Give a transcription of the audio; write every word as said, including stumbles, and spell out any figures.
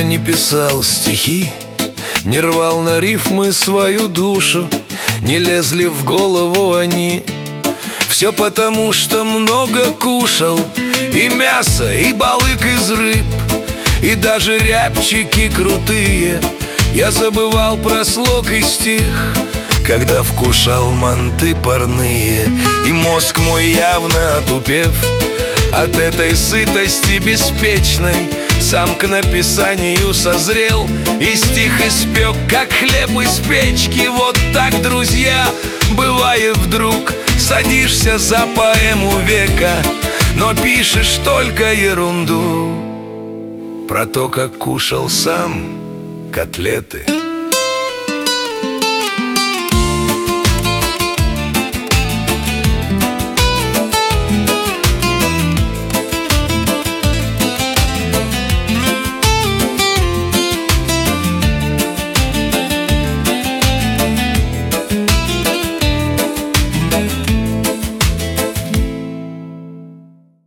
не писал стихи, не рвал на рифмы свою душу, не лезли в голову они. Все потому, что много кушал и мясо, и балык из рыб, и даже рябчики крутые. Я забывал про слог и стих, когда вкушал манты парные. И мозг мой, явно отупев от этой сытости беспечной, сам к написанию созрел и стих испек, как хлеб из печки. Вот так, друзья, бывает вдруг садишься за поэму века, но пишешь только ерунду про то, как кушал сам котлеты